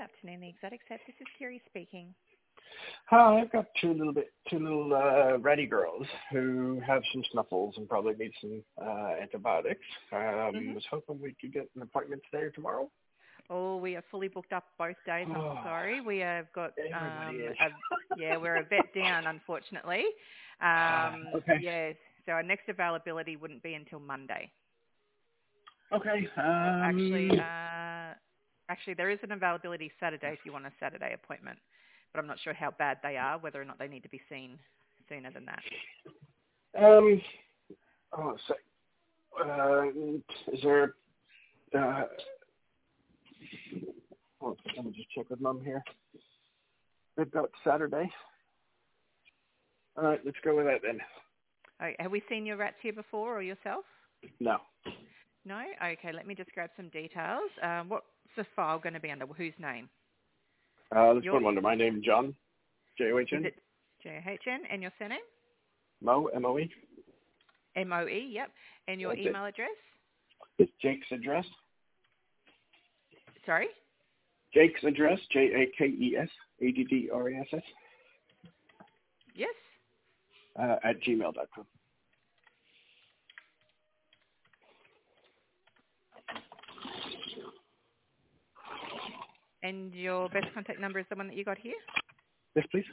afternoon, the Exotic Set. This is Kiri speaking. Hi, I've got two little ratty girls who have some snuffles and probably need some antibiotics. Was hoping we could get an appointment today or tomorrow. Oh, we are fully booked up both days. I'm sorry. We have got Everybody is. we're a bit down, unfortunately. Okay. Yeah, so our next availability wouldn't be until Monday. Okay. Actually, there is an availability Saturday if you want a Saturday appointment, but I'm not sure how bad they are, whether or not they need to be seen sooner than that. Is there? Let me just check with Mum here. They've got Saturday. All right, let's go with that then. Okay, have we seen your rats here before or yourself? No. No? Okay, let me just grab some details. What's the file going to be under? Whose name? Let's put them under my name, John. J-O-H-N. Is it J-O-H-N? And your surname? Mo, M-O-E. M-O-E, yep. And your email address? It's Jake's address. Sorry? Jake's address, J-A-K-E-S-A-D-D-R-E-S-S. Yes. At gmail.com. And your best contact number is the one that you got here? Yes, please.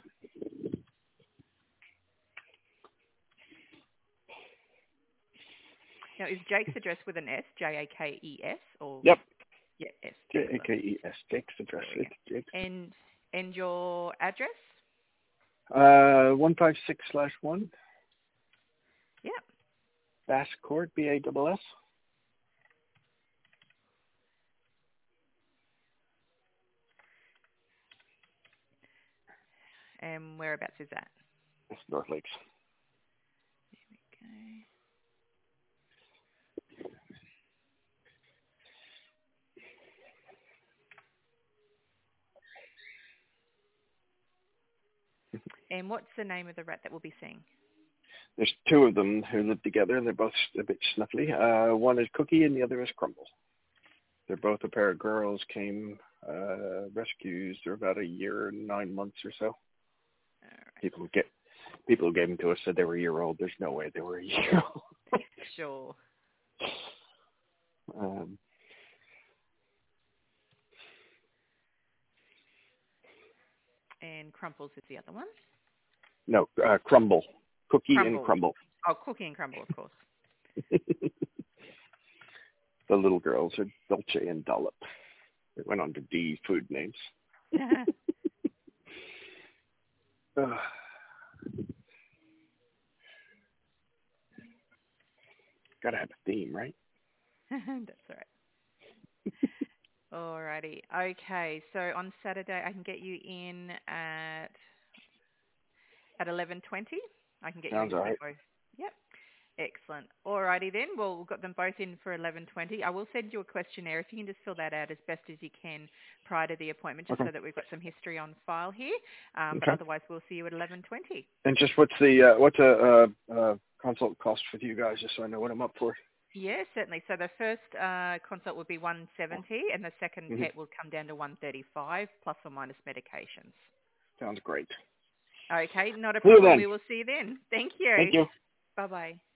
Now, is Jake's address with an S, J-A-K-E-S, or? Yep. Yeah, S. J-A-K-E-S, Jake's address. Jake's. And your address? 156/1. Yep. Bass Court, B-A-S-S. And whereabouts is that? It's North Lakes. There we go. And what's the name of the rat that we'll be seeing? There's two of them who live together, and they're both a bit snuffly. One is Cookie, and the other is Crumble. They're both a pair of girls, came rescues. They're about a year and 9 months or so. All right. People who gave them to us said they were a year old. There's no way they were a year old. Sure. And Crumples is the other one? No, Crumble. Cookie and Crumble. Oh, Cookie and Crumble, of course. The little girls are Dolce and Dollop. They went on to D food names. Gotta have a theme, right? That's all right. Alrighty. Okay, so on Saturday I can get you in at 11:20. I can get Sounds you in all right. both. Yep. Excellent. Alrighty then. Well, we've got them both in for 11:20. I will send you a questionnaire. If you can just fill that out as best as you can prior to the appointment, just so that we've got some history on file here. But otherwise, we'll see you at 11:20. And just what's a consult cost for you guys, just so I know what I'm up for? Yeah, certainly. So the first consult would be $170, and the second PET will come down to $135, plus or minus medications. Sounds great. Okay, not a problem. We will see you then. Thank you. Thank you. Bye-bye.